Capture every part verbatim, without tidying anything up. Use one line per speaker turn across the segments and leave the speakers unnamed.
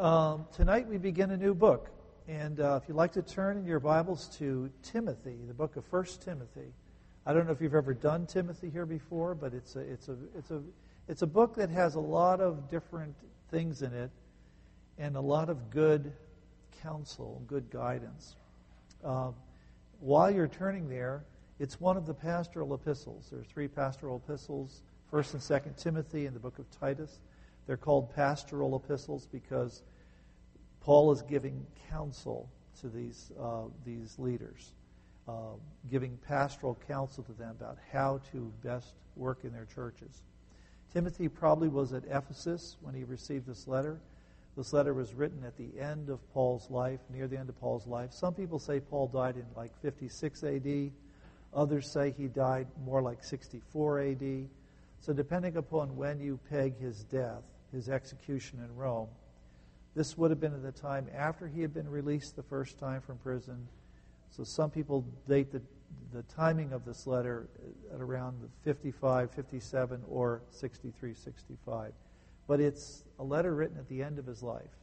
Um, tonight we begin a new book. And uh, if you'd like to turn in your Bibles to Timothy, the book of First Timothy. I don't know if you've ever done Timothy here before, but it's a, it's a, it's a, it's a book that has a lot of different things in it and a lot of good counsel, good guidance. Uh, while you're turning there, it's one of the pastoral epistles. There are three pastoral epistles, First and Second Timothy and the book of Titus. They're called pastoral epistles because Paul is giving counsel to these uh, these leaders, uh, giving pastoral counsel to them about how to best work in their churches. Timothy probably was at Ephesus when he received this letter. This letter was written at the end of Paul's life, near the end of Paul's life. Some people say Paul died in like fifty-six A D. Others say he died more like sixty-four A D. So depending upon when you peg his death, his execution in Rome, this would have been at the time after he had been released the first time from prison. So some people date the, the timing of this letter at around fifty-five, fifty-seven, or sixty-three, sixty-five. But it's a letter written at the end of his life.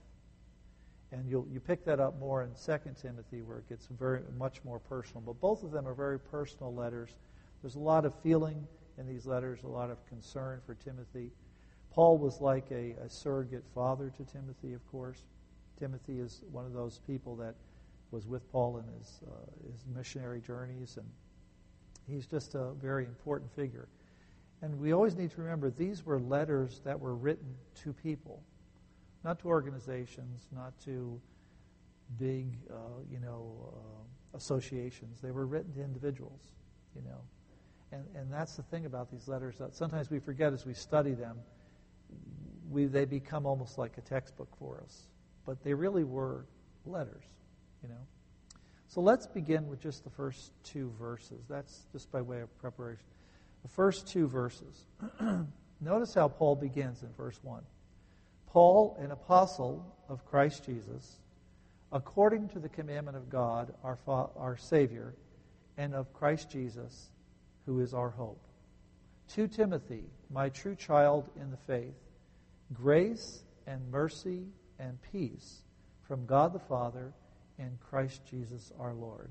And you'll you pick that up more in Second Timothy, where it gets very much more personal. But both of them are very personal letters. There's a lot of feeling in these letters, a lot of concern for Timothy. Paul was like a, a surrogate father to Timothy, of course. Timothy is one of those people that was with Paul in his, uh, his missionary journeys, and he's just a very important figure. And we always need to remember these were letters that were written to people, not to organizations, not to big, uh, you know, uh, associations. They were written to individuals, you know. And and that's the thing about these letters that sometimes we forget as we study them. We they become almost like a textbook for us, but they really were letters, you know. So let's begin with just the first two verses. That's just by way of preparation. The first two verses. Notice how Paul begins in verse one. Paul, an apostle of Christ Jesus, according to the commandment of God, our Fa- our Savior, and of Christ Jesus, who is our hope. To Timothy, my true child in the faith, grace and mercy and peace from God the Father and Christ Jesus our Lord.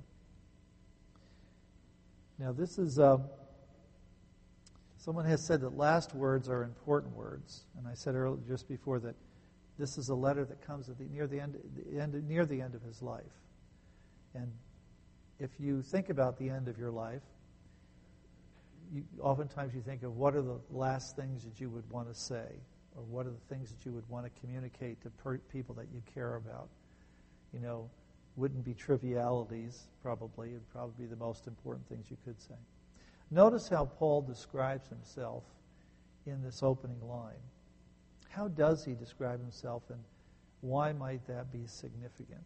Now this is, um, someone has said that last words are important words. And I said earlier, just before, that this is a letter that comes at the, near the end, the end, near the end of his life. And if you think about the end of your life, You, oftentimes you think of what are the last things that you would want to say, or what are the things that you would want to communicate to per- people that you care about. You know, wouldn't be trivialities, probably. It would probably be the most important things you could say. Notice how Paul describes himself in this opening line. How does he describe himself, and why might that be significant?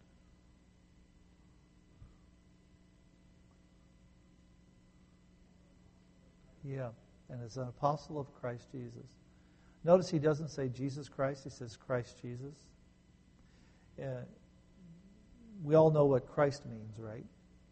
Yeah, and as an apostle of Christ Jesus. Notice he doesn't say Jesus Christ, he says Christ Jesus. Uh, we all know what Christ means, right?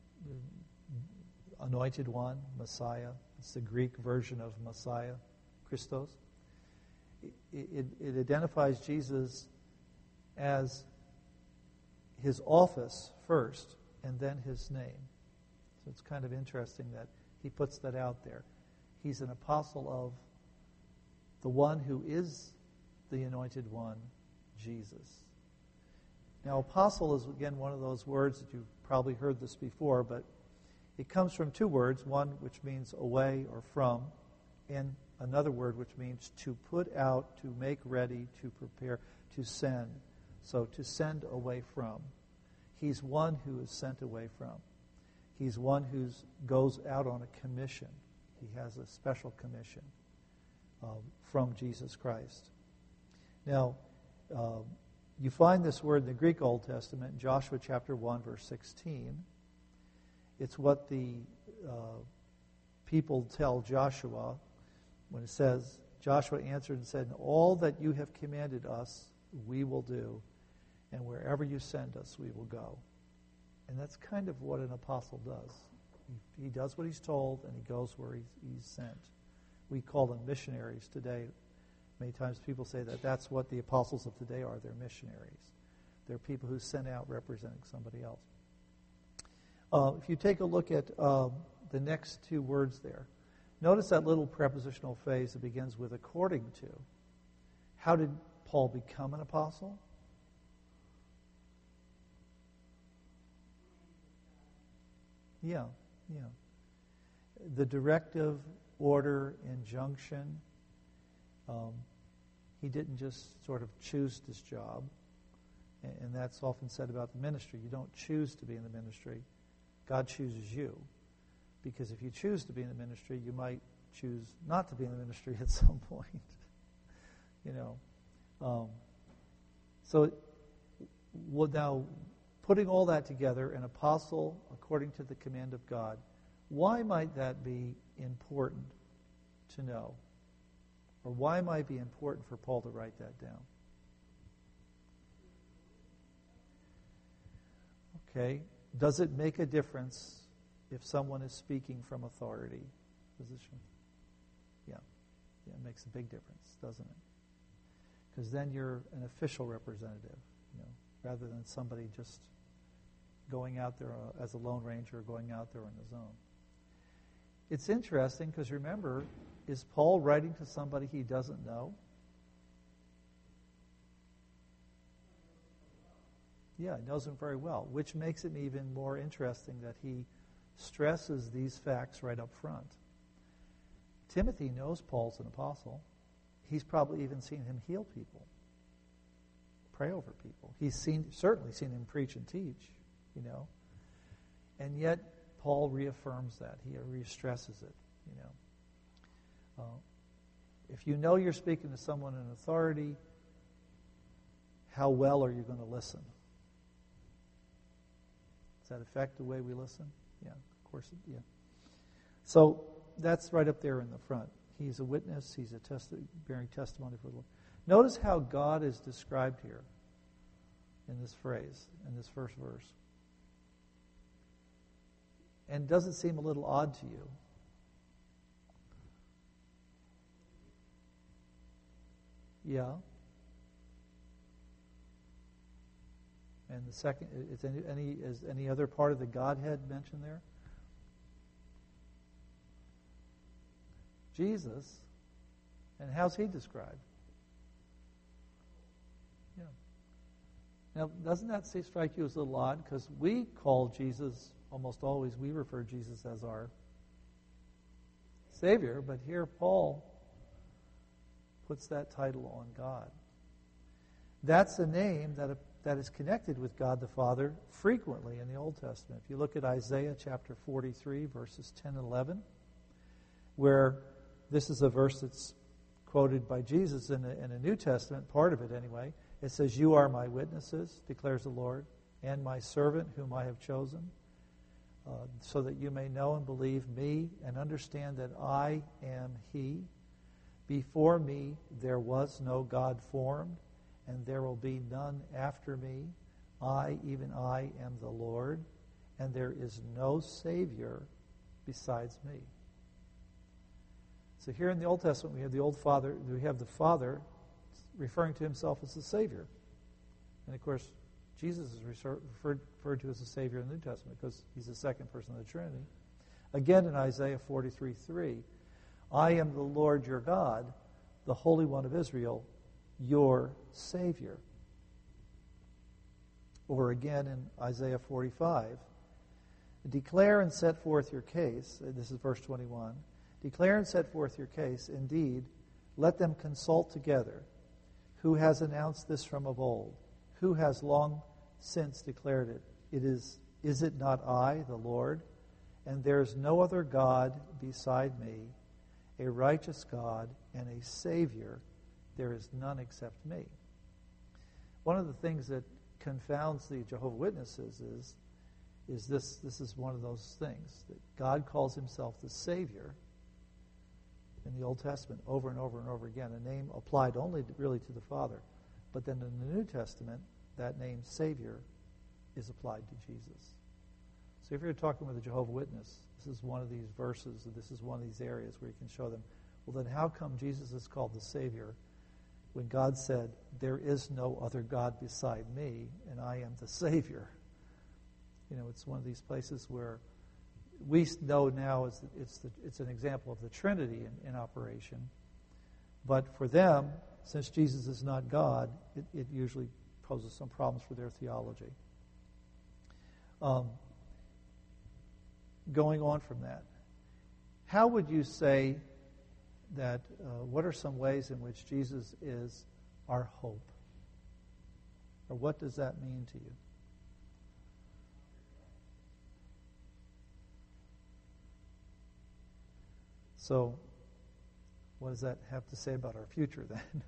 Anointed one, Messiah. It's the Greek version of Messiah, Christos. It, it, it identifies Jesus as his office first, and then his name. So it's kind of interesting that he puts that out there. He's an apostle of the one who is the anointed one, Jesus. Now, apostle is, again, one of those words that you've probably heard this before, but it comes from two words, one which means away or from, and another word which means to put out, to make ready, to prepare, to send. So, to send away from. He's one who is sent away from. He's one who goes out on a commission. He has a special commission uh, from Jesus Christ. Now, uh, you find this word in the Greek Old Testament, in Joshua chapter one, verse sixteen. It's what the uh, people tell Joshua when it says, Joshua answered and said, all that you have commanded us, we will do, and wherever you send us, we will go. And that's kind of what an apostle does. He, he does what he's told, and he goes where he's, he's sent. We call them missionaries today. Many times people say that that's what the apostles of today are. They're missionaries. They're people who sent out representing somebody else. Uh, if you take a look at uh, the next two words there, notice that little prepositional phrase that begins with according to. How did Paul become an apostle? Yeah, yeah. The directive, order, injunction. Um, he didn't just sort of choose this job. And, and that's often said about the ministry. You don't choose to be in the ministry. God chooses you. Because if you choose to be in the ministry, you might choose not to be in the ministry at some point. you know. Um, so well, now, putting all that together, an apostle according to the command of God, why might that be important to know? Or why might it be important for Paul to write that down? Okay. Does it make a difference if someone is speaking from authority position? Yeah. Yeah, it makes a big difference, doesn't it? Because then you're an official representative, you know, rather than somebody just going out there as a lone ranger or going out there on his own. It's interesting because remember, is Paul writing to somebody he doesn't know? Yeah, he knows him very well, which makes it even more interesting that he stresses these facts right up front. Timothy knows Paul's an apostle. He's probably even seen him heal people, pray over people. He's seen certainly seen him preach and teach, you know. And yet Paul reaffirms that. He re-stresses it, you know. Uh, if you know you're speaking to someone in authority, how well are you going to listen? Does that affect the way we listen? Yeah, of course, it, yeah. So that's right up there in the front. He's a witness. He's a testi- bearing testimony for the Lord. Notice how God is described here in this phrase, in this first verse. And does it seem a little odd to you? Yeah. And the second, is any, any is any other part of the Godhead mentioned there? Jesus. And how's he described? Yeah. Now, doesn't that strike you as a little odd? Because we call Jesus, almost always, we refer to Jesus as our Savior, but here Paul puts that title on God. That's a name that, that is connected with God the Father frequently in the Old Testament. If you look at Isaiah chapter forty-three, verses ten and eleven, where this is a verse that's quoted by Jesus in a, in a New Testament, part of it anyway. It says, "You are my witnesses, declares the Lord, and my servant whom I have chosen, uh, so that you may know and believe me and understand that I am He. Before me there was no God formed, and there will be none after me. I, even I, am the Lord, and there is no Savior besides me." So here in the Old Testament, we have the old Father, we have the Father referring to himself as the Savior. And of course, Jesus is referred, referred to as the Savior in the New Testament because he's the second person of the Trinity. Again in Isaiah forty-three three, "I am the Lord your God, the Holy One of Israel, your Savior." Or again in Isaiah forty-five, "Declare and set forth your case." This is verse twenty-one. "Declare and set forth your case. Indeed, let them consult together. Who has announced this from of old? Who has long since declared it? It is, is it not I, the Lord? And there is no other God beside me, a righteous God and a Savior. There is none except me." One of the things that confounds the Jehovah's Witnesses is, is this, this is one of those things, that God calls himself the Savior in the Old Testament over and over and over again, a name applied only to, really to the Father. But then in the New Testament, that name Savior is applied to Jesus. So if you're talking with a Jehovah's Witness, this is one of these verses, this is one of these areas where you can show them, well then how come Jesus is called the Savior when God said, "There is no other God beside me, and I am the Savior." You know, it's one of these places where we know now is it's the, it's an example of the Trinity in, in operation. But for them, since Jesus is not God, it, it usually poses some problems for their theology. Um, going on from that, how would you say that, uh, what are some ways in which Jesus is our hope? Or what does that mean to you? So, what does that have to say about our future then?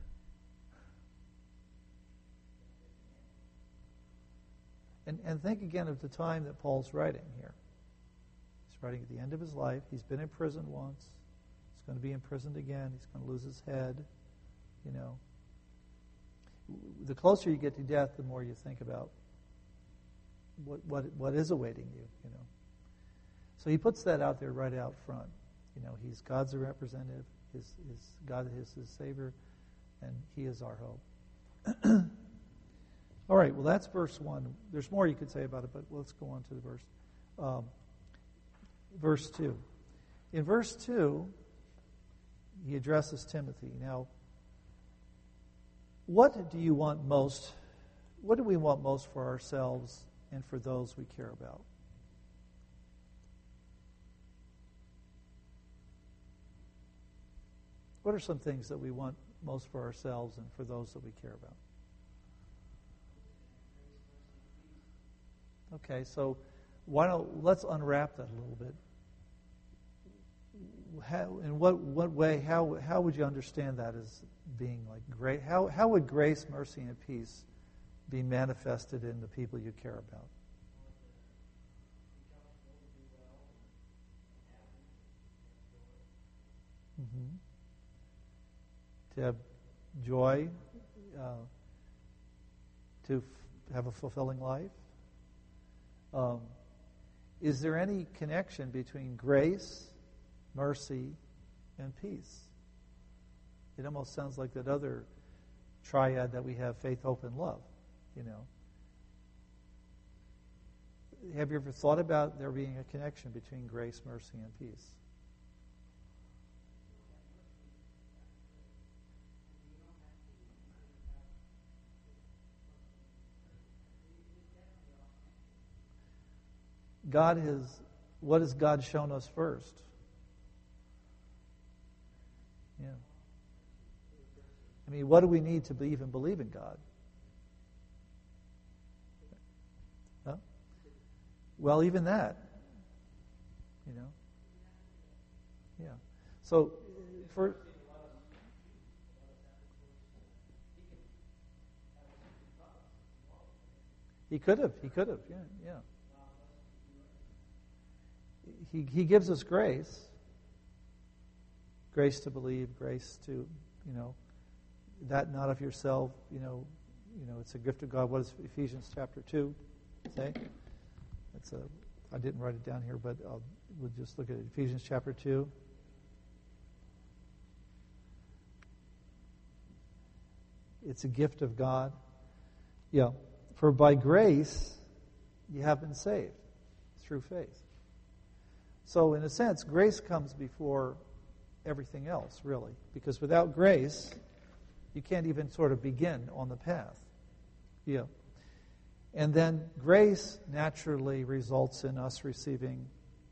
and, and think again of the time that Paul's writing here. He's writing at the end of his life. He's been in prison once. He's going to be imprisoned again. He's going to lose his head. You know, the closer you get to death, the more you think about what what what is awaiting you. You know, so he puts that out there right out front. You know, he's God's representative. His his God is his Savior, and He is our hope. All right. Well, that's verse one. There's more you could say about it, but let's go on to the verse. Um, verse two. In verse two, he addresses Timothy. Now, what do you want most? What do we want most for ourselves and for those we care about? What are some things that we want most for ourselves and for those that we care about? Okay, so why don't let's unwrap that a little bit. How, in what what way? How how would you understand that as being like great? How how would grace, mercy, and peace be manifested in the people you care about? Mm-hmm. To have joy, uh, to f- have a fulfilling life. Um, is there any connection between grace, mercy, and peace? It almost sounds like that other triad that we have: faith, hope, and love. You know. Have you ever thought about there being a connection between grace, mercy, and peace? God has, what has God shown us first? Yeah. I mean, what do we need to even believe in God? Huh? Well, even that, you know. Yeah. So, for he could have, he could have, yeah, yeah. He he gives us grace, grace to believe, grace to, you know, that not of yourself, you know, you know, it's a gift of God. What does Ephesians chapter two say? It's a, I didn't write it down here, but I'll, we'll just look at it. Ephesians chapter two. It's a gift of God. Yeah. For by grace you have been saved through faith. So in a sense, grace comes before everything else, really. Because without grace, you can't even sort of begin on the path. Yeah. And then grace naturally results in us receiving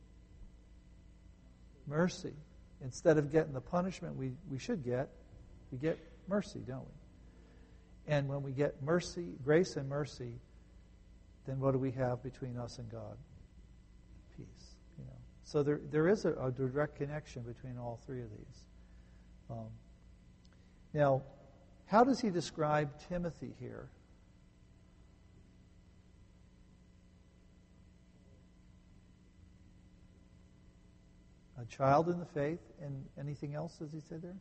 mercy. Instead of getting the punishment we, we should get, we get mercy, don't we? And when we get mercy, grace and mercy, then what do we have between us and God? Peace. You know. So there there is a, a direct connection between all three of these. Um, now, how does he describe Timothy here? A child in the faith, and anything else does he say there?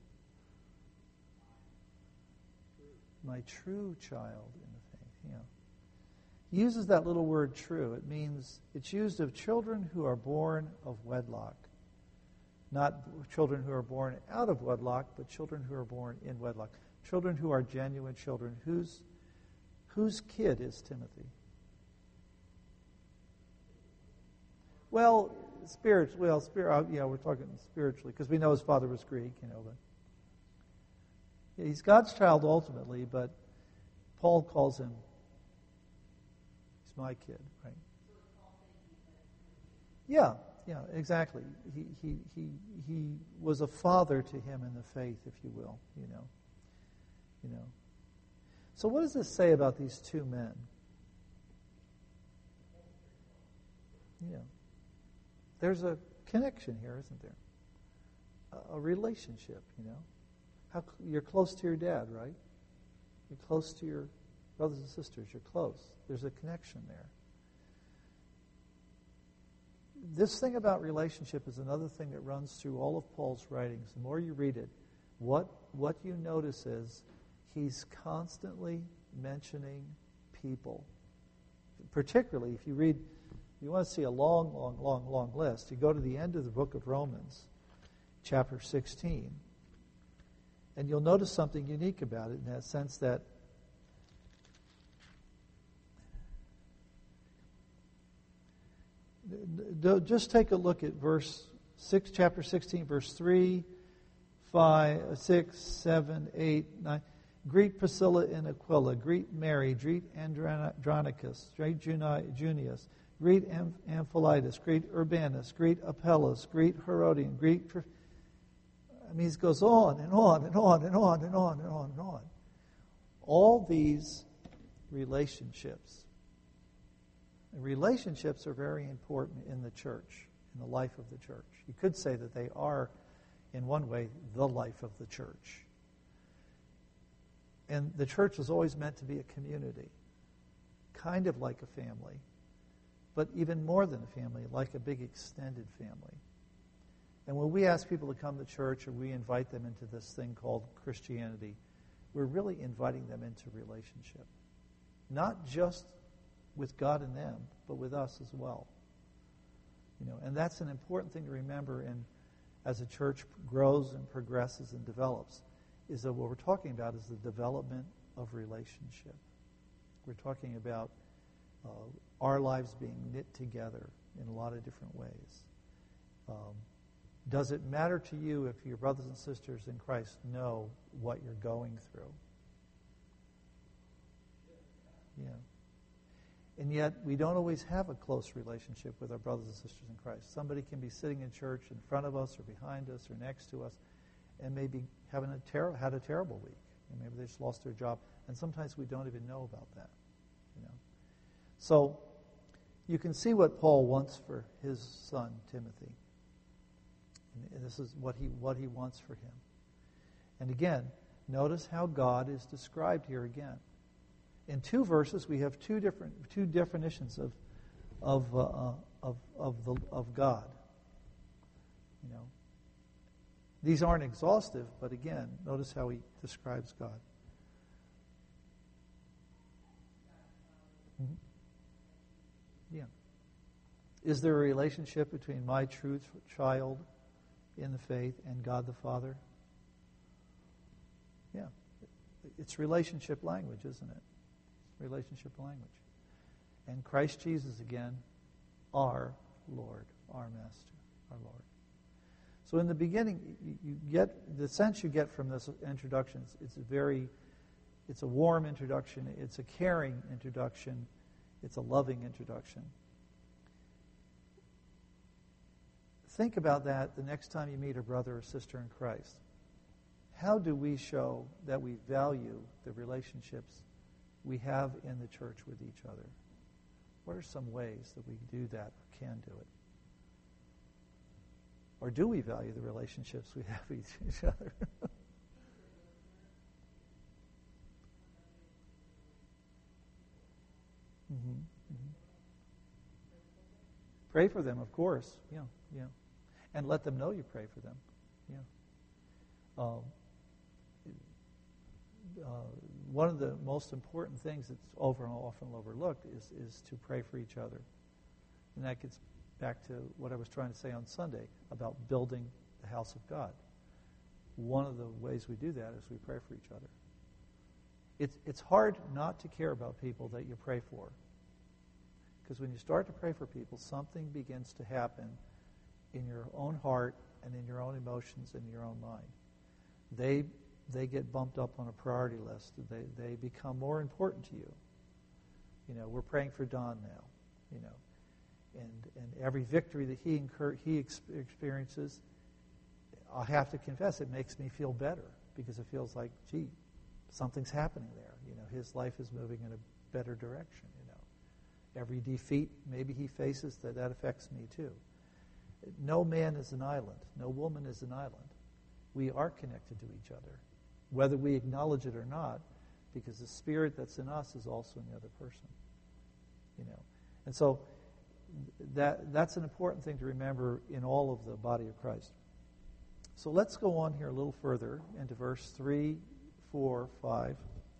My true child in the faith. Yeah. He uses that little word true. It means it's used of children who are born of wedlock. Not children who are born out of wedlock, but children who are born in wedlock. children who are genuine children. Whose, whose kid is Timothy? Well, spiritually, well, spirit, yeah, we're talking spiritually, because we know his father was Greek, you know, but yeah, he's God's child ultimately, but Paul calls him, he's my kid, right? Yeah, yeah, exactly. He, he, he, he was a father to him in the faith, if you will, you know. You know. So what does this say about these two men? You know, there's a connection here, isn't there? A, a relationship, you know. How you're close to your dad, right? You're close to your brothers and sisters. You're close. There's a connection there. This thing about relationship is another thing that runs through all of Paul's writings. The more you read it, what what you notice is he's constantly mentioning people. Particularly if you read, you want to see a long, long, long, long list, you go to the end of the book of Romans, chapter sixteen, and you'll notice something unique about it in that sense that just take a look at verse six, chapter sixteen, verse three, five, six, seven, eight, nine. Greet Priscilla and Aquila. Greet Mary. Greet Andronicus. Greet Junius. Greet Amphilitus. Greet Urbanus. Greet Apelles. Greet Herodian. Greet. I mean, it goes on and on and on and on and on and on and on. All these relationships. And relationships are very important in the church, in the life of the church. You could say that they are, in one way, the life of the church. And the church is always meant to be a community, kind of like a family, but even more than a family, like a big extended family. And when we ask people to come to church or we invite them into this thing called Christianity, we're really inviting them into relationship. Not just with God and them, but with us as well. You know, and that's an important thing to remember in, as a church grows and progresses and develops, is that what we're talking about is the development of relationship. We're talking about uh, our lives being knit together in a lot of different ways. Um, does it matter to you if your brothers and sisters in Christ know what you're going through? Yeah. And yet, we don't always have a close relationship with our brothers and sisters in Christ. Somebody can be sitting in church in front of us or behind us or next to us and maybe having a ter- had a terrible week. And maybe they just lost their job. And sometimes we don't even know about that. You know. So, you can see what Paul wants for his son, Timothy. And this is what he, what he wants for him. And again, notice how God is described here again. In two verses, we have two different two definitions of of uh, of of the of God. You know, these aren't exhaustive, but again, notice how he describes God. Mm-hmm. Yeah. Is there a relationship between my true child in the faith and God the Father? Yeah. It's relationship language, isn't it? Relationship language. And Christ Jesus, again, our Lord, our Master, our Lord. So in the beginning, you, you get, the sense you get from this introduction, it's, it's a very, it's a warm introduction, it's a caring introduction, it's a loving introduction. Think about that the next time you meet a brother or sister in Christ. How do we show that we value the relationships we have in the church with each other? What are some ways that we do that or can do it? Or do we value the relationships we have with each other? mm-hmm. Mm-hmm. Pray for them, of course. Yeah, yeah. And let them know you pray for them. Yeah. Um, Uh, one of the most important things that's over and often overlooked is, is to pray for each other. And that gets back to what I was trying to say on Sunday about building the house of God. One of the ways we do that is we pray for each other. it's, it's hard not to care about people that you pray for. Because when you start to pray for people, something begins to happen in your own heart and in your own emotions and your own mind. They they get bumped up on a priority list. They they become more important to you. You know, we're praying for Don now, you know. And and every victory that he incur, he ex- experiences, I have to confess, it makes me feel better because it feels like, gee, something's happening there. You know, his life is moving in a better direction, you know. Every defeat maybe he faces, that, that affects me too. No man is an island. No woman is an island. We are connected to each other, whether we acknowledge it or not, because the spirit that's in us is also in the other person. You know, and so that that's an important thing to remember in all of the body of Christ. So let's go on here a little further into verse three, four, five.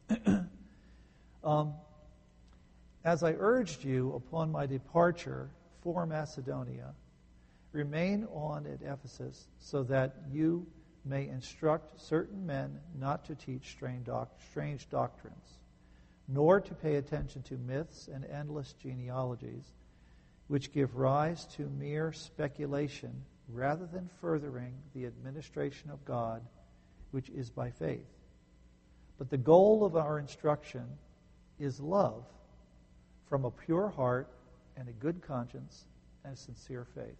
um, As I urged you upon my departure for Macedonia, remain on at Ephesus so that you may instruct certain men not to teach strange, doc- strange doctrines, nor to pay attention to myths and endless genealogies, which give rise to mere speculation rather than furthering the administration of God, which is by faith. But the goal of our instruction is love from a pure heart and a good conscience and a sincere faith.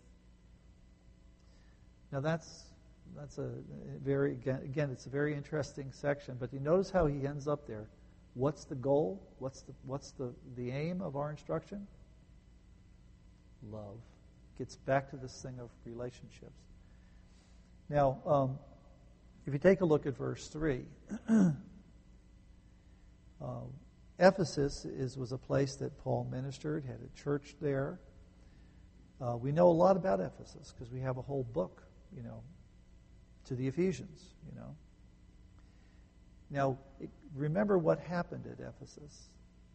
Now that's that's a very again, again it's a very interesting section, but you notice how he ends up there. What's the goal? What's the what's the, the aim of our instruction? Love. Gets back to this thing of relationships. Now, um, if you take a look at verse three, um, Ephesus is was a place that Paul ministered, had a church there. Uh, we know a lot about Ephesus because we have a whole book, you know, to the Ephesians, you know. Now, it, remember what happened at Ephesus.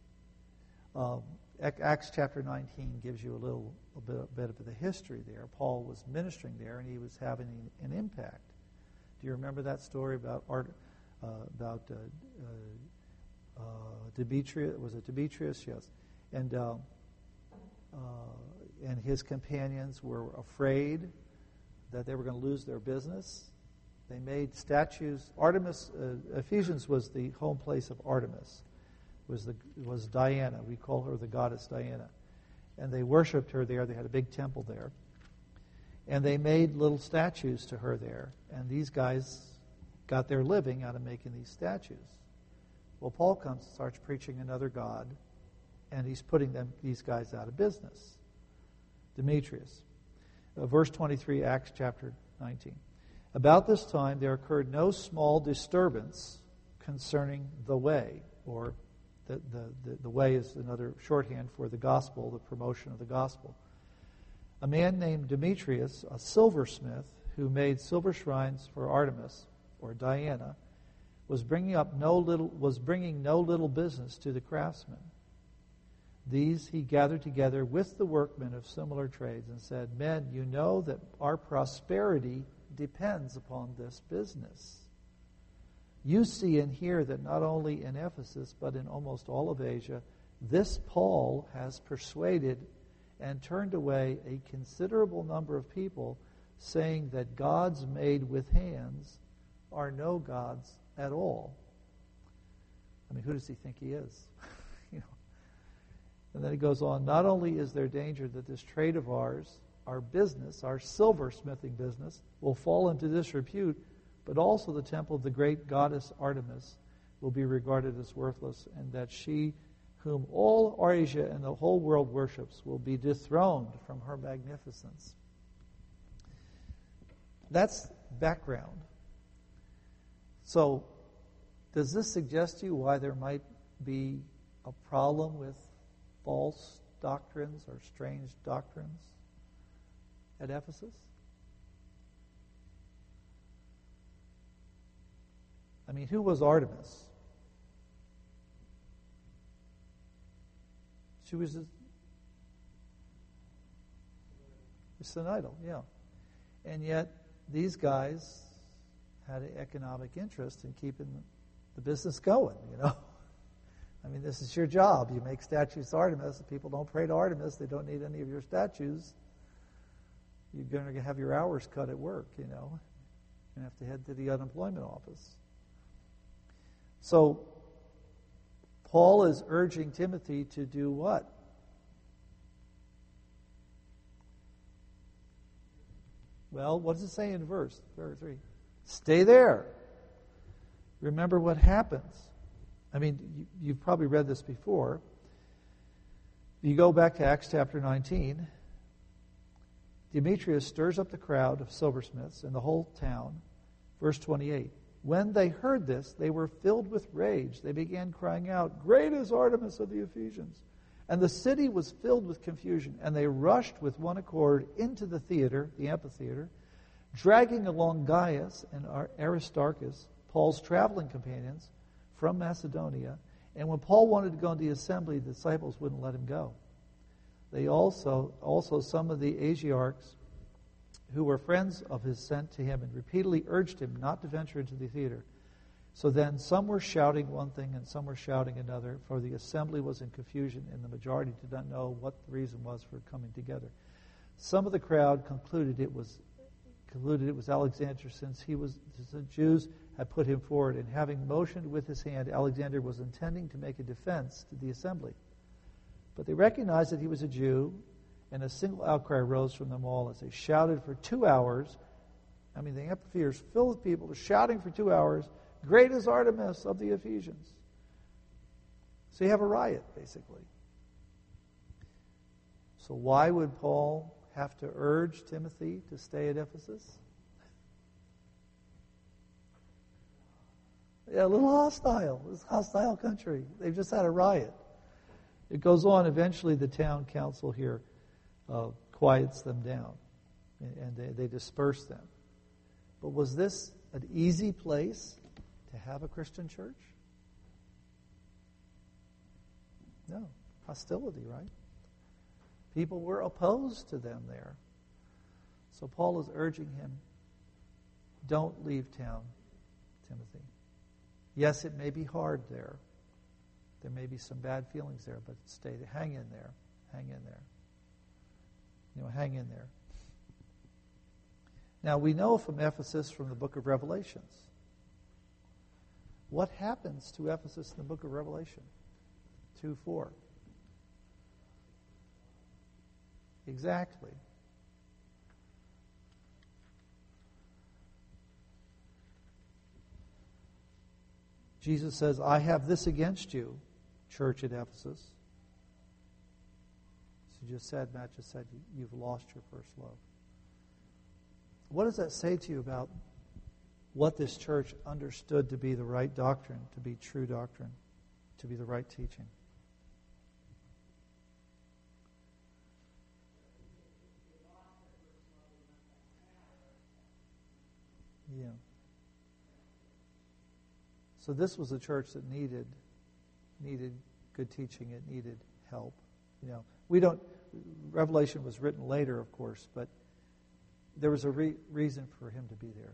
Um, Acts chapter nineteen gives you a little a bit, a bit of the history there. Paul was ministering there, and he was having an impact. Do you remember that story about Art, uh, about uh, uh, uh, Demetrius? Was it Demetrius? Yes, and uh, uh, and his companions were afraid that they were going to lose their business. They made statues. Artemis, uh, Ephesians was the home place of Artemis. Was the was Diana. We call her the goddess Diana. And they worshipped her there. They had a big temple there. And they made little statues to her there. And these guys got their living out of making these statues. Well, Paul comes and starts preaching another god, and he's putting them these guys out of business. Demetrius. Uh, verse twenty-three, Acts chapter nineteen. About this time there occurred no small disturbance concerning the way, or The, the, the way is another shorthand for the gospel, the promotion of the gospel. A man named Demetrius, a silversmith, who made silver shrines for Artemis, or Diana, was bringing up no little was bringing no little business to the craftsmen. These he gathered together with the workmen of similar trades and said, "Men, you know that our prosperity depends upon this business. You see and hear that not only in Ephesus, but in almost all of Asia, this Paul has persuaded and turned away a considerable number of people, saying that gods made with hands are no gods at all." I mean, who does he think he is? you know. And then he goes on, "Not only is there danger that this trade of ours, our business, our silversmithing business, will fall into disrepute, but also the temple of the great goddess Artemis will be regarded as worthless, and that she, whom all Asia and the whole world worships, will be dethroned from her magnificence." That's background. So, does this suggest to you why there might be a problem with false doctrines or strange doctrines at Ephesus? I mean, who was Artemis? She was a, it's an idol, yeah. And yet, these guys had an economic interest in keeping the business going, you know. I mean, this is your job. You make statues to Artemis. If people don't pray to Artemis, they don't need any of your statues. You're going to have your hours cut at work, you know. You're going to have to head to the unemployment office. So, Paul is urging Timothy to do what? Well, what does it say in verse three? Stay there. Remember what happens. I mean, you, you've probably read this before. If you go back to Acts chapter nineteen, Demetrius stirs up the crowd of silversmiths and the whole town. Verse twenty-eight. When they heard this, they were filled with rage. They began crying out, "Great is Artemis of the Ephesians!" And the city was filled with confusion, and they rushed with one accord into the theater, the amphitheater, dragging along Gaius and Aristarchus, Paul's traveling companions, from Macedonia. And when Paul wanted to go into the assembly, the disciples wouldn't let him go. They also, also some of the Asiarchs, who were friends of his, sent to him and repeatedly urged him not to venture into the theater. So then some were shouting one thing and some were shouting another, for the assembly was in confusion and the majority did not know what the reason was for coming together. Some of the crowd concluded it was concluded it was Alexander, since he was the Jews had put him forward, and having motioned with his hand, Alexander was intending to make a defense to the assembly. But they recognized that he was a Jew, and a single outcry rose from them all as they shouted for two hours. I mean, the amphitheater is filled with people shouting for two hours, "Great is Artemis of the Ephesians." So you have a riot, basically. So why would Paul have to urge Timothy to stay at Ephesus? Yeah, a little hostile. It's a hostile country. They've just had a riot. It goes on. Eventually, the town council here uh, quiets them down, and, and they, they disperse them. But was this an easy place to have a Christian church? No. Hostility, right? People were opposed to them there. So Paul is urging him, don't leave town, Timothy. Yes, it may be hard there. There may be some bad feelings there, but stay there. Hang in there. Hang in there. You know, hang in there. Now, we know from Ephesus, from the book of Revelations, what happens to Ephesus in the book of Revelation? two four. Exactly. Jesus says, "I have this against you, church at Ephesus." So you just said, Matt just said, you've lost your first love. What does that say to you about what this church understood to be the right doctrine, to be true doctrine, to be the right teaching? Yeah. So this was a church that needed needed good teaching. It needed help. You know, we don't. Revelation was written later, of course, but there was a re- reason for him to be there.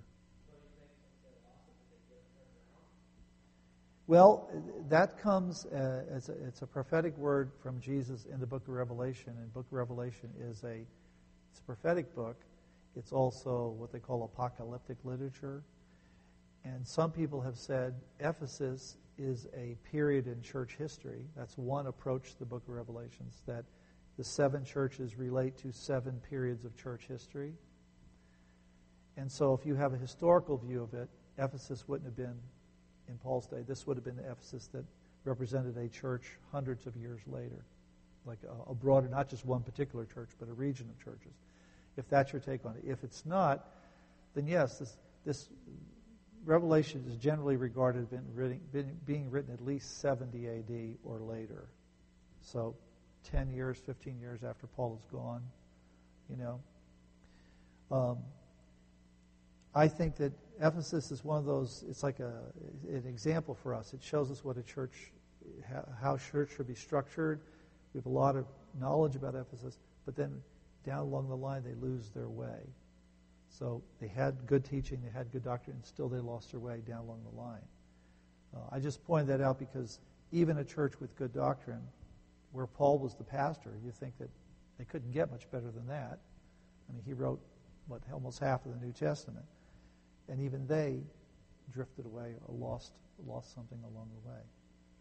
Well, that comes uh, as a, it's a prophetic word from Jesus in the book of Revelation, and book of Revelation is a it's a prophetic book. It's also what they call apocalyptic literature. And some people have said Ephesus is a period in church history. That's one approach to the book of Revelations, that the seven churches relate to seven periods of church history. And so if you have a historical view of it, Ephesus wouldn't have been, in Paul's day, this would have been the Ephesus that represented a church hundreds of years later. Like a, a broader, not just one particular church, but a region of churches. If that's your take on it. If it's not, then yes, this, this Revelation is generally regarded as being, being, being written at least seventy A D or later. So ten years, fifteen years after Paul is gone, you know. Um, I think that Ephesus is one of those, it's like a an example for us. It shows us what a church, how church should be structured. We have a lot of knowledge about Ephesus, but then down along the line they lose their way. So they had good teaching, they had good doctrine, and still they lost their way down along the line. Uh, I just pointed that out because even a church with good doctrine, where Paul was the pastor, you think that they couldn't get much better than that. I mean, he wrote, what, almost half of the New Testament. And even they drifted away or lost, lost something along the way.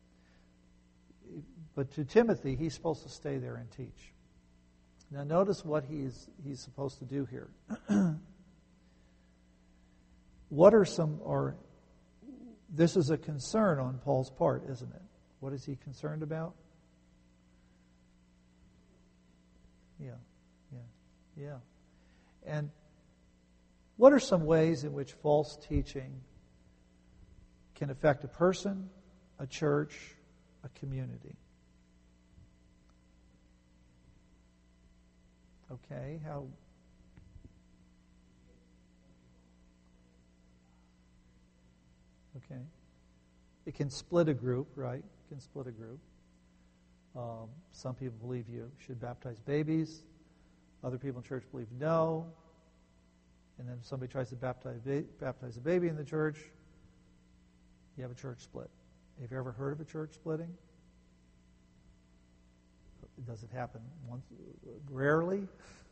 But to Timothy, he's supposed to stay there and teach. Now notice what he's, he's supposed to do here. What are some, or this is a concern on Paul's part, isn't it? What is he concerned about? Yeah, yeah, yeah. And what are some ways in which false teaching can affect a person, a church, a community? Okay, how? Okay. It can split a group, right? It can split a group. Um, some people believe you should baptize babies. Other people in church believe no. And then if somebody tries to baptize, baptize a baby in the church, you have a church split. Have you ever heard of a church splitting? Does it happen once? Rarely?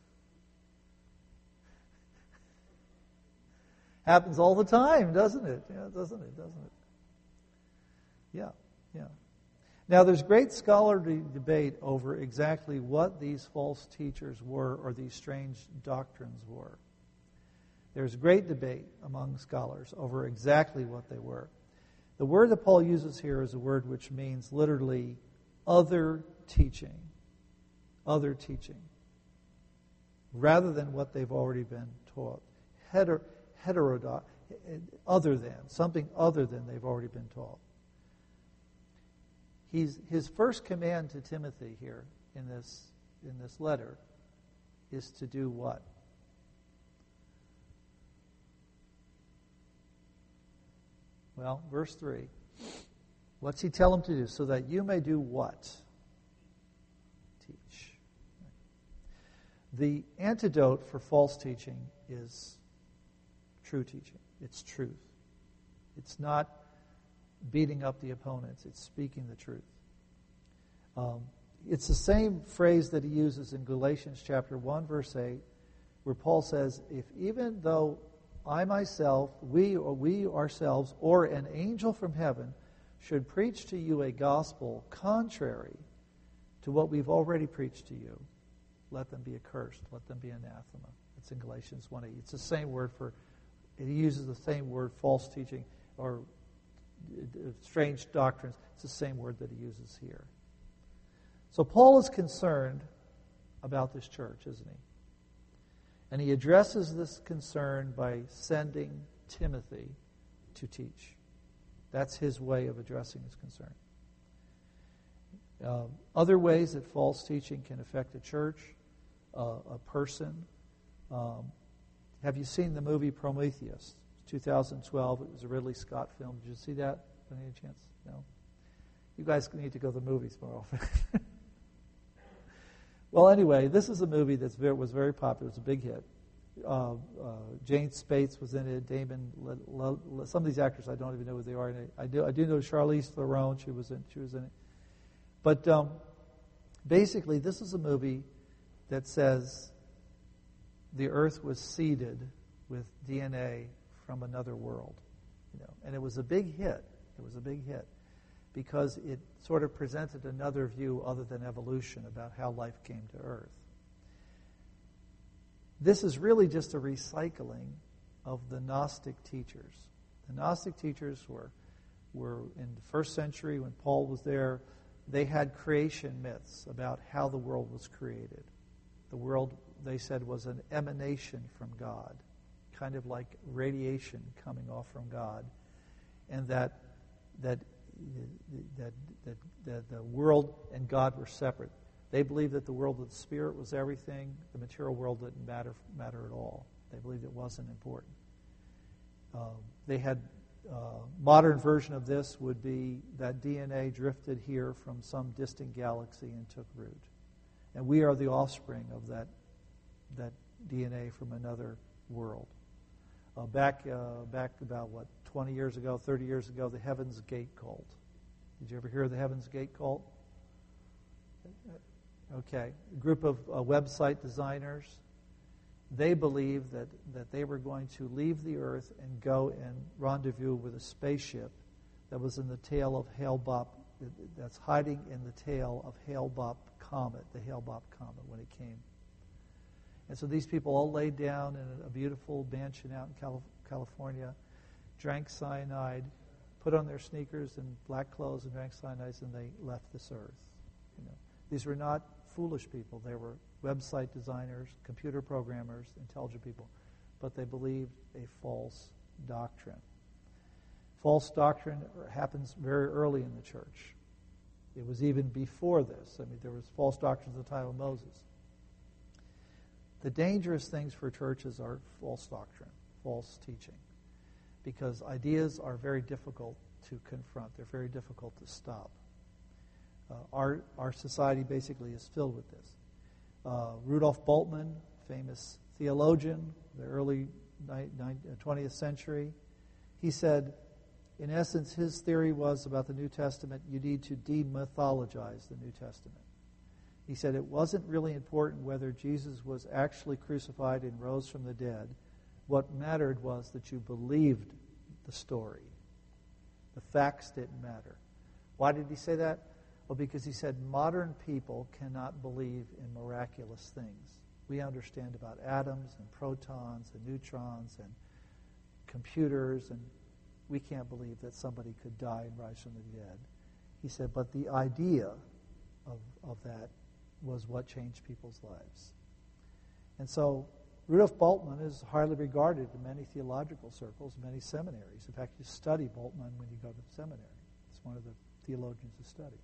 Happens all the time, doesn't it? Yeah, doesn't it? Doesn't it? Yeah, yeah. Now, there's great scholarly debate over exactly what these false teachers were or these strange doctrines were. There's great debate among scholars over exactly what they were. The word that Paul uses here is a word which means literally other teaching. Other teaching. Rather than what they've already been taught. Heter, heterodox, other than, something other than they've already been taught. He's, his first command to Timothy here in this, in this letter is to do what? Well, verse three. What's he tell him to do? So that you may do what? Teach. The antidote for false teaching is true teaching. It's truth. It's not beating up the opponents. It's speaking the truth. Um, it's the same phrase that he uses in Galatians chapter one, verse eight, where Paul says, if even though I myself, we or we ourselves, or an angel from heaven should preach to you a gospel contrary to what we've already preached to you, let them be accursed, let them be anathema. It's in Galatians one eight. It's the same word for, he uses the same word, false teaching, or strange doctrines. It's the same word that he uses here. So Paul is concerned about this church, isn't he? And he addresses this concern by sending Timothy to teach. That's his way of addressing his concern. Uh, other ways that false teaching can affect a church, uh, a person. Um, have you seen the movie Prometheus? two thousand twelve. It was a Ridley Scott film. Did you see that by any chance? No? You guys need to go to the movies more often. Well, anyway, this is a movie that was very popular. It was a big hit. Uh, uh, Jane Spates was in it. Damon, Le- Le- Le- some of these actors I don't even know who they are. I do, I do know Charlize Theron. She was in. She was in it. But um, basically, this is a movie that says the Earth was seeded with D N A from another world, you know, and it was a big hit. It was a big hit because it sort of presented another view other than evolution about how life came to Earth. This is really just a recycling of the Gnostic teachers. The Gnostic teachers were were in the first century when Paul was there. They had creation myths about how the world was created. The world, they said, was an emanation from God, kind of like radiation coming off from God, and that that that that, that the world and God were separate. They believed that the world of the spirit was everything. The material world didn't matter matter at all. They believed it wasn't important. Um, they had uh, modern version of this would be that D N A drifted here from some distant galaxy and took root, and we are the offspring of that that D N A from another world. Uh, back uh, back about what twenty years ago, thirty years ago, the Heaven's Gate cult Did you ever hear of the Heaven's Gate cult? Okay. A group of uh, website designers. They believed that, that they were going to leave the earth and go and rendezvous with a spaceship that was in the tail of Hale-Bopp, that's hiding in the tail of Hale-Bopp Comet, the Hale-Bopp Comet, when it came. And so these people all laid down in a beautiful mansion out in Calif- California, drank cyanide, put on their sneakers and black clothes and drank cyanide, and they left this earth. You know, these were not foolish people. They were website designers, computer programmers, intelligent people, but they believed a false doctrine. False doctrine happens very early in the church. It was even before this. I mean, there was false doctrines at the time of Moses. The dangerous things for churches are false doctrine, false teaching, because ideas are very difficult to confront. They're very difficult to stop. Uh, our our society basically is filled with this. Uh, Rudolf Bultmann, famous theologian, the early twentieth century, he said, in essence, his theory was about the New Testament, you need to demythologize the New Testament. He said it wasn't really important whether Jesus was actually crucified and rose from the dead. What mattered was that you believed the story. The facts didn't matter. Why did he say that? Well, because he said modern people cannot believe in miraculous things. We understand about atoms and protons and neutrons and computers, and we can't believe that somebody could die and rise from the dead. He said, but the idea of, of that was what changed people's lives. And so Rudolf Bultmann is highly regarded in many theological circles, many seminaries. In fact, you study Bultmann when you go to seminary. It's one of the theologians to study.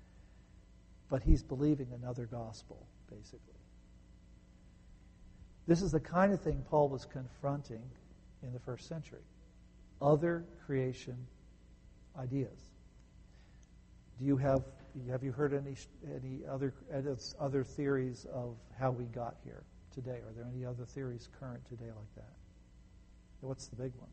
But he's believing another gospel, basically. This is the kind of thing Paul was confronting in the first century. Other creation ideas. Do you have have you heard any any other other theories of how we got here today? Are there any other theories current today like that? What's the big one?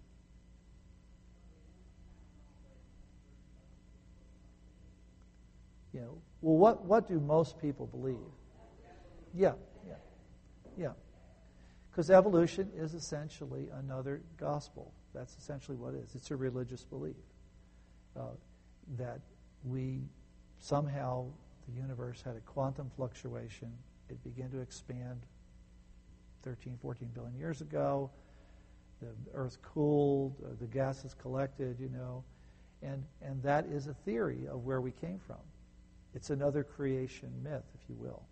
You know, well, what what do most people believe? Yeah, yeah, yeah. Because evolution is essentially another gospel. That's essentially what it is. It's a religious belief uh, that we somehow, the universe had a quantum fluctuation. It began to expand thirteen, fourteen billion years ago. The earth cooled, uh, the gases collected, you know, and, and that is a theory of where we came from. It's another creation myth, if you will.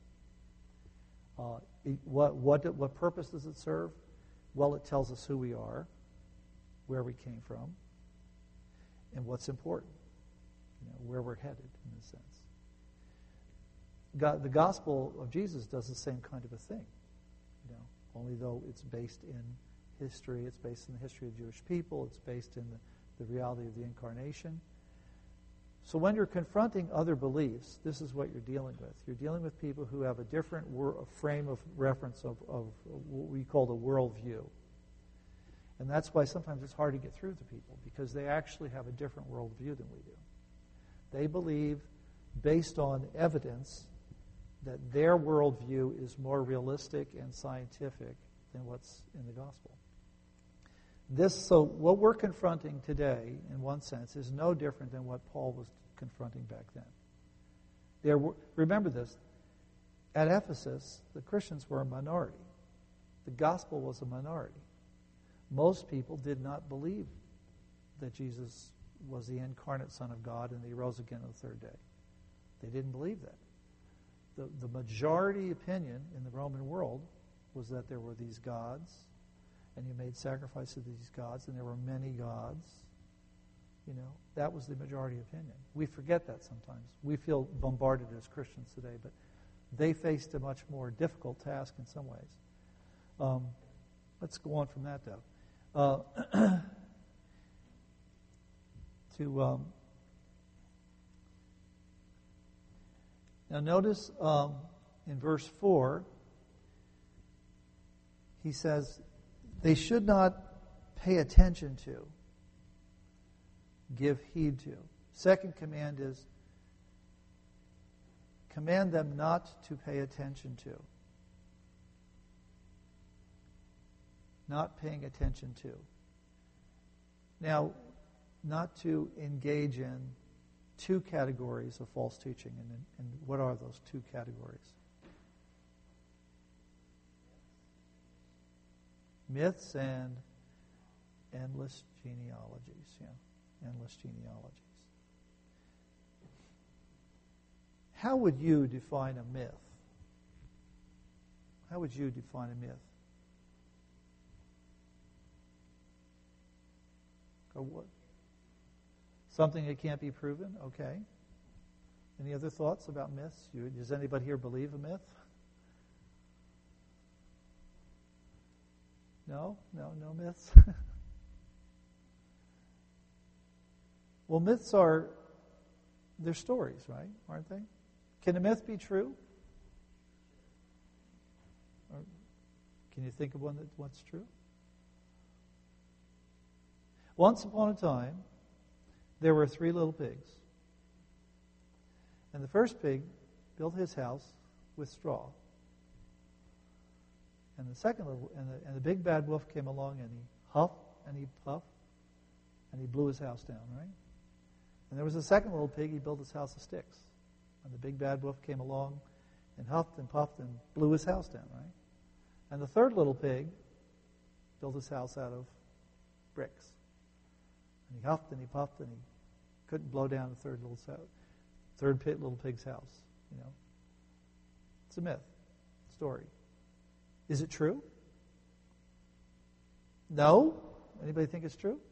Uh, it, what, what, what purpose does it serve? Well, it tells us who we are, where we came from, and what's important, you know, where we're headed in a sense. God, the gospel of Jesus does the same kind of a thing, you know, only though it's based in history, it's based in the history of Jewish people, it's based in the, the reality of the incarnation. So when you're confronting other beliefs, this is what you're dealing with. You're dealing with people who have a different wor- frame of reference of, of what we call the worldview. And that's why sometimes it's hard to get through to people, because they actually have a different worldview than we do. They believe, based on evidence, that their worldview is more realistic and scientific than what's in the gospel. This, so what we're confronting today, in one sense, is no different than what Paul was confronting back then. There were, remember this, at Ephesus, the Christians were a minority. The gospel was a minority. Most people did not believe that Jesus was the incarnate Son of God and that he rose again on the third day. They didn't believe that. The, the majority opinion in the Roman world was that there were these gods, and you made sacrifices to these gods, and there were many gods. You know, that was the majority opinion. We forget that sometimes. We feel bombarded as Christians today, but they faced a much more difficult task in some ways. Um, let's go on from that, though. Uh, to um, now, notice um, in verse four, he says, they should not pay attention to, give heed to. Second command is command them not to pay attention to. Not paying attention to. Now, not to engage in two categories of false teaching. And, and what are those two categories? Myths and endless genealogies. Yeah, endless genealogies. How would you define a myth? How would you define a myth? Or what? Something that can't be proven? Okay. Any other thoughts about myths? You, does anybody here believe a myth? No? No, no myths? Well, myths are, they're stories, right? Aren't they? Can a myth be true? Or can you think of one that's what's true? Once upon a time, there were three little pigs. And the first pig built his house with straw. And the second little, and the, and the big bad wolf came along and he huffed and he puffed and he blew his house down, right? And there was a second little pig, he built his house of sticks. And the big bad wolf came along and huffed and puffed and blew his house down, right? And the third little pig built his house out of bricks. And he huffed and he puffed and he couldn't blow down the third little third pit little pig's house. You know, it's a myth, story. Is it true? No. Anybody think it's true?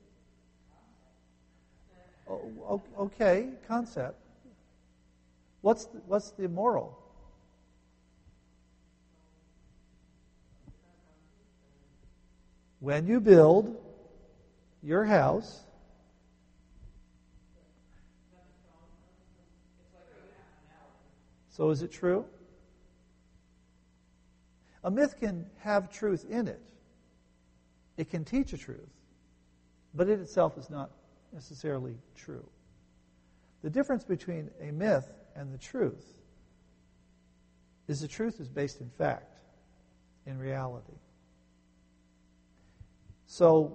Oh, okay, concept. What's the, what's the moral? When you build your house, so is it true? A myth can have truth in it. It can teach a truth, but it itself is not necessarily true. The difference between a myth and the truth is the truth is based in fact, in reality. So,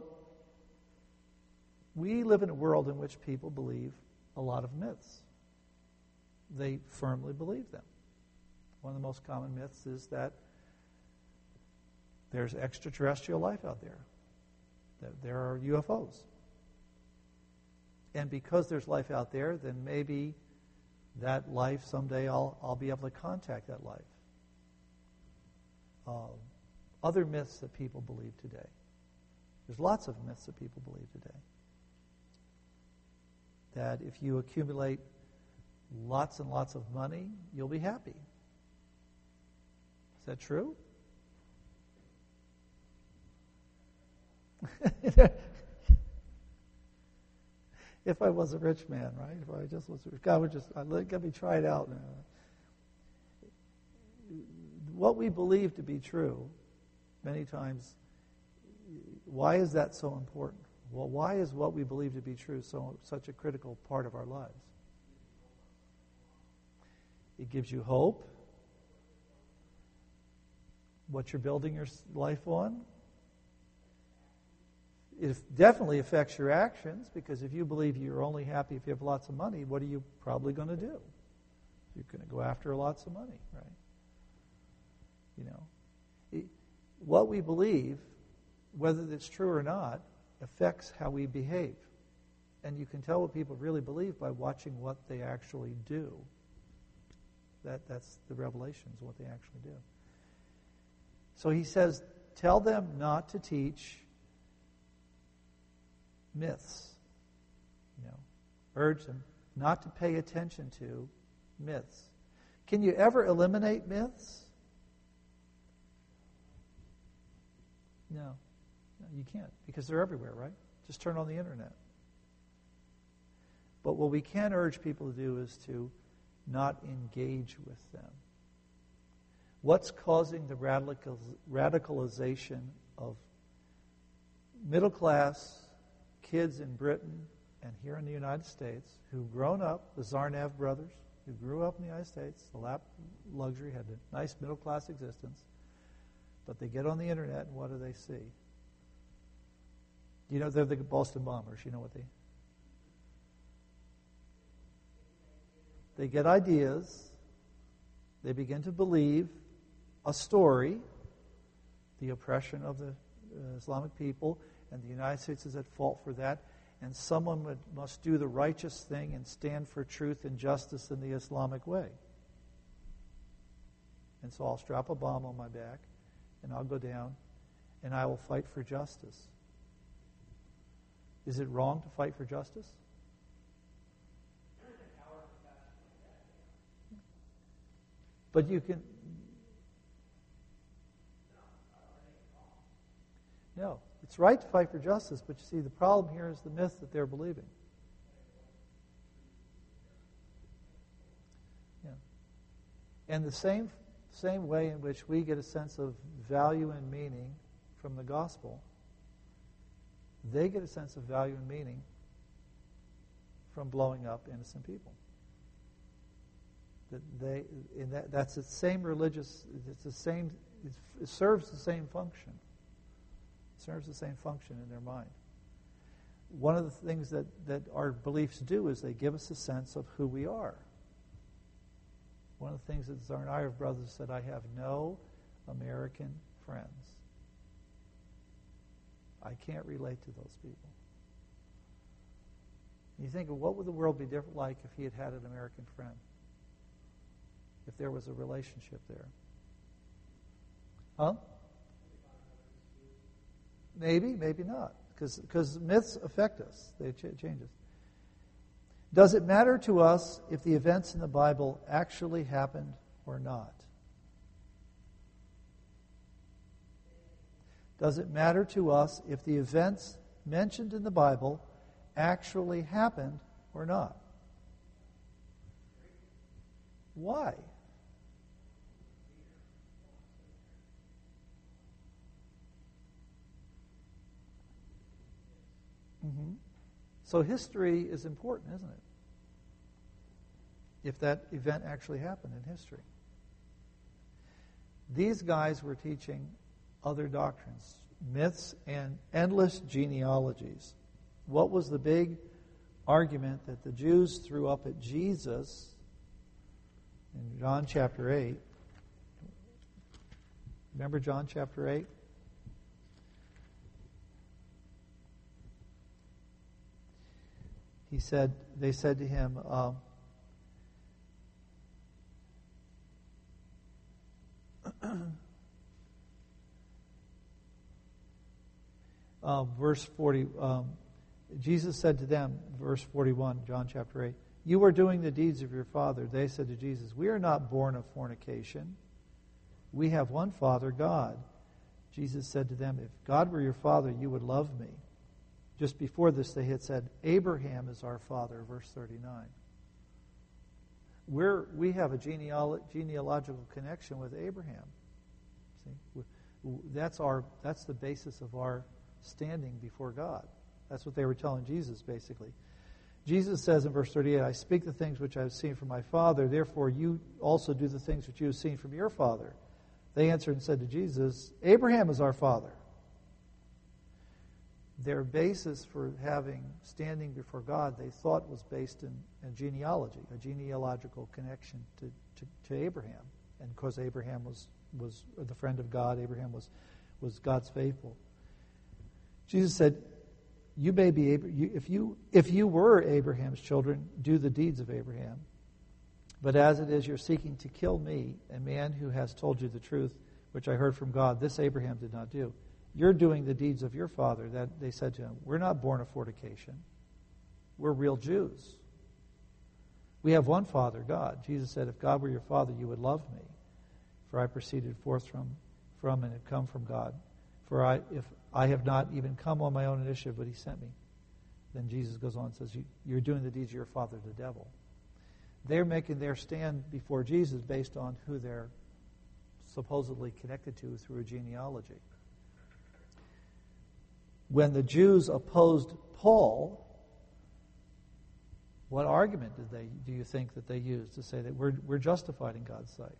we live in a world in which people believe a lot of myths. They firmly believe them. One of the most common myths is that there's extraterrestrial life out there, that there are U F Os. And because there's life out there, then maybe that life, someday I'll, I'll be able to contact that life. Uh, other myths that people believe today. There's lots of myths that people believe today. That if you accumulate lots and lots of money, you'll be happy. Is that true? If I was a rich man, right? If I just was, God would just let me try it out. What we believe to be true, many times, why is that so important? Well, why is what we believe to be true so such a critical part of our lives? It gives you hope. What you're building your life on. It definitely affects your actions, because if you believe you're only happy if you have lots of money, what are you probably going to do? You're going to go after lots of money, right? You know, it, what we believe, whether it's true or not, affects how we behave. And you can tell what people really believe by watching what they actually do. That, that's the revelations, what they actually do. So he says, tell them not to teach myths. You know, urge them not to pay attention to myths. Can you ever eliminate myths? No. No, you can't, because they're everywhere, right? Just turn on the internet. But what we can urge people to do is to not engage with them. What's causing the radical, radicalization of middle class kids in Britain and here in the United States who've grown up, the Zarnev brothers, who grew up in the United States, the lap luxury, had a nice middle-class existence, but they get on the internet and what do they see? You know, they're the Boston Bombers. You know what they... They get ideas. They begin to believe a story, the oppression of the uh, Islamic people, and the United States is at fault for that. And someone would, must do the righteous thing and stand for truth and justice in the Islamic way. And so I'll strap a bomb on my back, and I'll go down, and I will fight for justice. Is it wrong to fight for justice? But you can... No, it's right to fight for justice, but you see, the problem here is the myth that they're believing. Yeah. And the same same way in which we get a sense of value and meaning from the gospel, they get a sense of value and meaning from blowing up innocent people. That they, in that, that's the same religious. It's the same. It serves the same function. It serves the same function in their mind. One of the things that, that our beliefs do is they give us a sense of who we are. One of the things that Zarnayev brothers said, I have no American friends. I can't relate to those people. You think, of what would the world be different like if he had had an American friend? If there was a relationship there. Huh? Maybe, maybe not. Because myths affect us. They ch- change us. Does it matter to us if the events in the Bible actually happened or not? Does it matter to us if the events mentioned in the Bible actually happened or not? Why? Mm-hmm. So history is important, isn't it? If that event actually happened in history. These guys were teaching other doctrines, myths and endless genealogies. What was the big argument that the Jews threw up at Jesus in John chapter eight? Remember John chapter eight? He said, they said to him, um, uh, verse forty, um, Jesus said to them, verse forty-one, John chapter eight, you are doing the deeds of your father. They said to Jesus, we are not born of fornication. We have one Father, God. Jesus said to them, if God were your father, you would love me. Just before this, they had said, Abraham is our father, verse thirty-nine. We're, we have a genealo- genealogical connection with Abraham. See? That's, our, that's the basis of our standing before God. That's what they were telling Jesus, basically. Jesus says in verse thirty-eight, I speak the things which I have seen from my Father, therefore you also do the things which you have seen from your father. They answered and said to Jesus, Abraham is our father. Their basis for having standing before God, they thought was based in a genealogy, a genealogical connection to, to, to Abraham. And because Abraham was, was the friend of God, Abraham was, was God's faithful. Jesus said, "You may be if you if you were Abraham's children, do the deeds of Abraham. But as it is, you're seeking to kill me, a man who has told you the truth, which I heard from God. This Abraham did not do. You're doing the deeds of your father." That they said to him, "We're not born of fornication. We're real Jews. We have one Father, God." Jesus said, "If God were your Father, you would love me, for I proceeded forth from, from and have come from God. For I, if I have not even come on my own initiative, but He sent me." Then Jesus goes on and says, "You're doing the deeds of your father, the devil." They're making their stand before Jesus based on who they're supposedly connected to through a genealogy. When the Jews opposed Paul, What argument did they do you think that they used to say that we're we're justified in God's sight?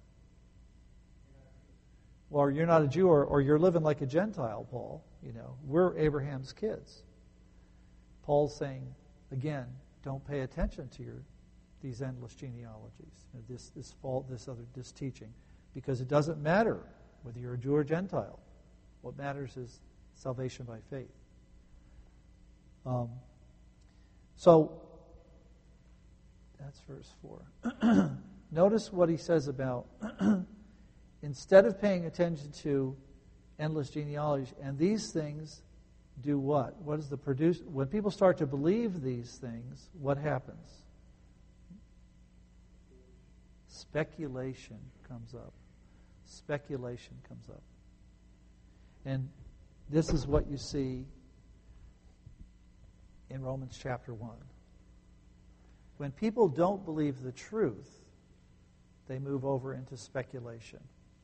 Well, you're not a Jew, or, or you're living like a Gentile, Paul. You know, we're Abraham's kids. Paul's saying, again, don't pay attention to your these endless genealogies, you know, this this fault, this other this teaching, because it doesn't matter whether you're a Jew or Gentile. What matters is salvation by faith. Um, so that's verse four. Notice what he says about instead of paying attention to endless genealogies, and these things do what? What is the produce? When people start to believe these things, what happens? Speculation comes up. Speculation comes up. And this is what you see in Romans chapter one. When people don't believe the truth, they move over into speculation.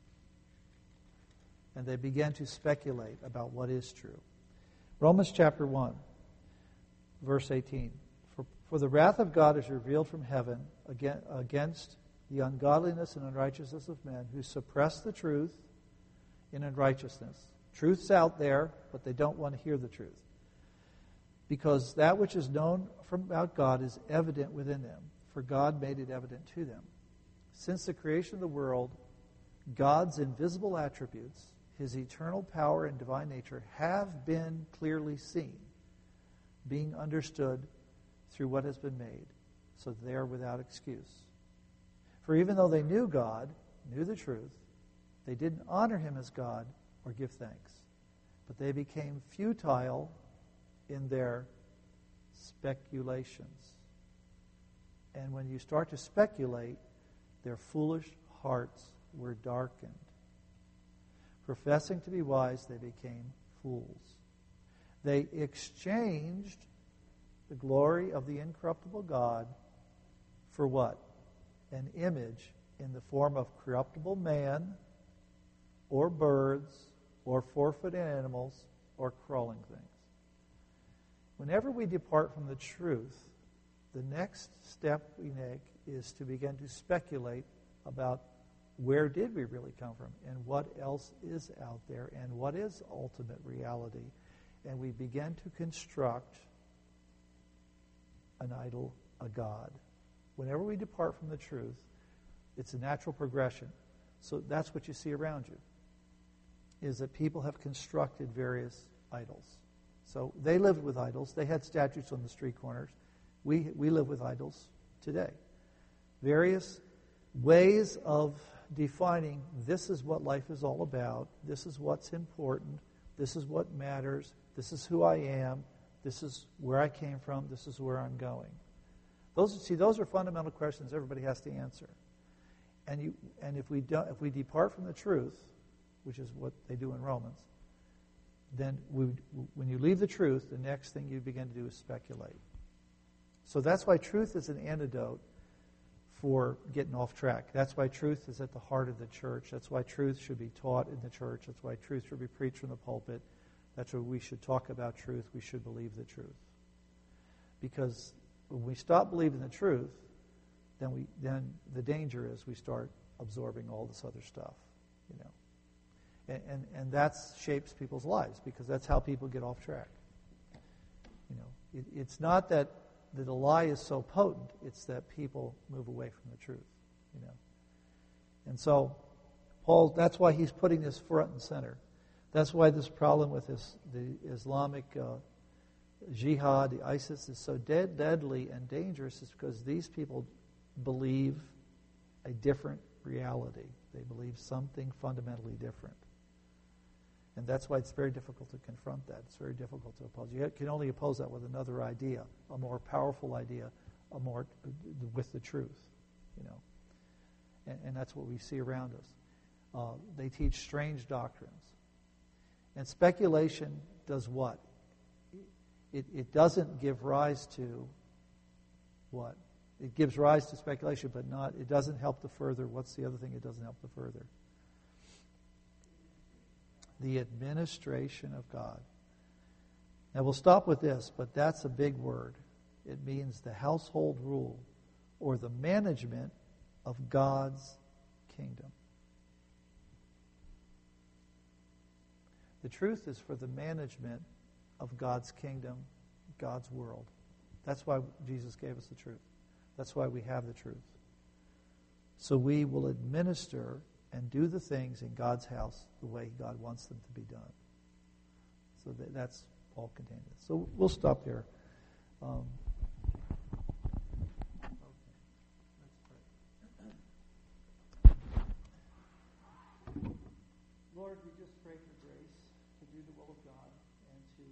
And they begin to speculate about what is true. Romans chapter one, verse eighteen. For, for the wrath of God is revealed from heaven against the ungodliness and unrighteousness of men who suppress the truth in unrighteousness. Truth's out there, but they don't want to hear the truth. Because that which is known from about God is evident within them, for God made it evident to them. Since the creation of the world, God's invisible attributes, His eternal power and divine nature, have been clearly seen, being understood through what has been made, so they are without excuse. For even though they knew God, knew the truth, they didn't honor Him as God or give thanks, but they became futile in their speculations. And when you start to speculate, their foolish hearts were darkened. Professing to be wise, they became fools. They exchanged the glory of the incorruptible God for what? An image in the form of corruptible man, or birds, or four-footed animals, or crawling things. Whenever we depart from the truth, the next step we make is to begin to speculate about where did we really come from, and what else is out there, and what is ultimate reality. And we begin to construct an idol, a god. Whenever we depart from the truth, it's a natural progression. So that's what you see around you, is that people have constructed various idols. So they lived with idols. They had statues on the street corners. We, we live with idols today. Various ways of defining this is what life is all about, this is what's important, this is what matters, this is who I am, this is where I came from, this is where I'm going. Those, see, those are fundamental questions everybody has to answer. And you, and if we do, if we depart from the truth, which is what they do in Romans, then we, when you leave the truth, the next thing you begin to do is speculate. So that's why truth is an antidote for getting off track. That's why truth is at the heart of the church. That's why truth should be taught in the church. That's why truth should be preached from the pulpit. That's why we should talk about truth. We should believe the truth. Because when we stop believing the truth, then we then the danger is we start absorbing all this other stuff, you know. And and, and that shapes people's lives, because that's how people get off track. You know, it, it's not that that a lie is so potent, it's that people move away from the truth, you know. And so, Paul, that's why he's putting this front and center. That's why this problem with this, the Islamic uh, jihad, the ISIS, is so dead, deadly and dangerous, is because these people believe a different reality. They believe something fundamentally different. And that's why it's very difficult to confront that. It's very difficult to oppose. You can only oppose that with another idea, a more powerful idea, a more with the truth, you know. And, and that's what we see around us. Uh, they teach strange doctrines. And speculation does what? It, it doesn't give rise to what? It gives rise to speculation, but not. It doesn't help to further. What's the other thing it doesn't help to further? The administration of God. Now we'll stop with this, but that's a big word. It means the household rule or the management of God's kingdom. The truth is for the management of God's kingdom, God's world. That's why Jesus gave us the truth. That's why we have the truth. So we will administer and do the things in God's house the way God wants them to be done. So that, that's all contained in this. So we'll stop there. Um, Lord, we just pray for grace to do the will of God.